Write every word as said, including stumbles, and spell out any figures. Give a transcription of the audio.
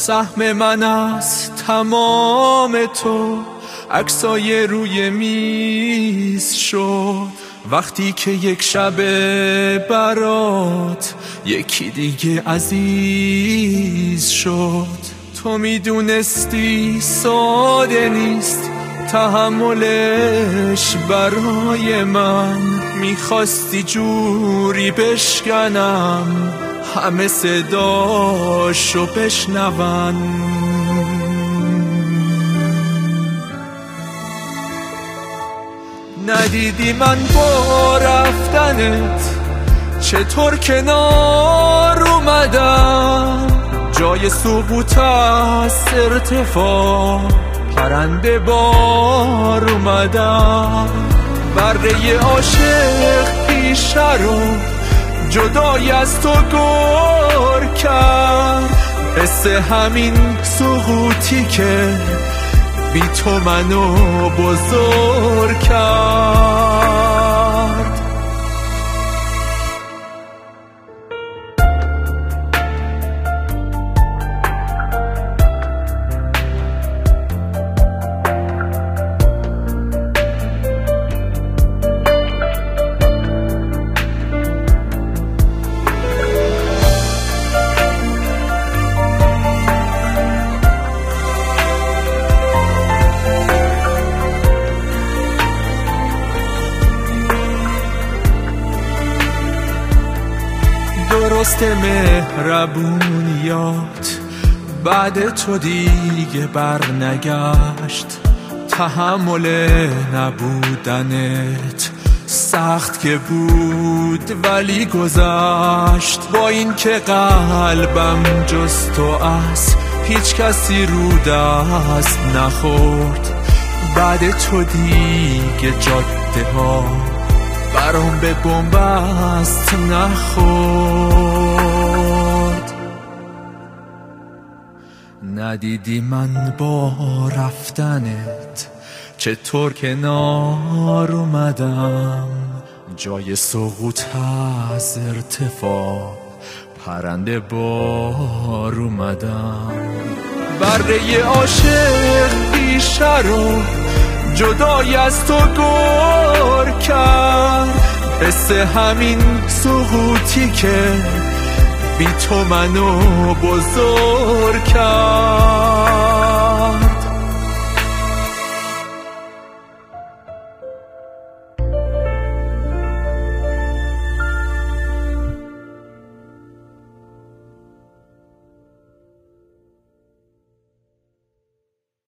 سهم من از تمام تو عکسای روی میز شد، وقتی که یک شب برات یکی دیگه عزیز شد. تو میدونستی ساده نیست تحملش برای من، میخواستی جوری بشکنم همه صداشو بشنون. ندیدی من با رفتنت چطور کنار اومدم، جای سقوط از ارتفاع پرنده بار اومدم. بره عاشق پیشه رو جدای از تو گر کرد، قصه همین سقوطی که بی تو منو بزرگ کرد. درست مهربونیات بعد تو دیگه برنگشت، تحمل نبودنت سخت که بود ولی گذشت. با این که قلبم جز تو از هیچ کسی رو دست نخورد، بعد تو دیگه جاده ها برام به بنبست نخورد. ندیدی من با رفتنت چطور کنار اومدم، جای سقوط از ارتفاع پرنده بار اومدم. بره عاشق پیشه رو جدای از تو گر کرد، قصه همین سقوطی که بی تو منو بزرگ کرد.